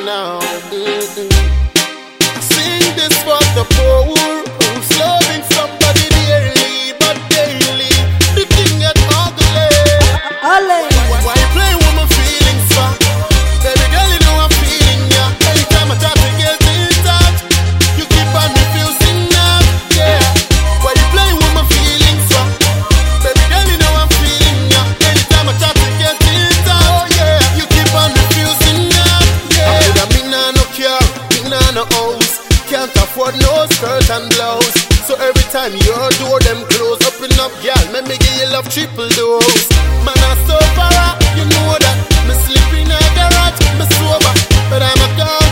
now. Sing this for the poor who's loving somebody dearly, but daily the thing get ugly. Why you playing with my feelings for? Baby girl, you know I'm feeling ya. Anytime I try to get in touch, you keep on refusing now. Yeah, why you playing with my feelings for? Baby girl, you know I'm feeling ya. Anytime I try to get in touch, oh yeah, you keep on refusing now. Yeah, I put a me nah no car, me nah no house, can't afford no skirt and blouse. So every time your door them close, open up, girl, let me give you love triple dose. Man, I'm so far, you know that. Me sleep in a garage, me sober, but I'm a girl.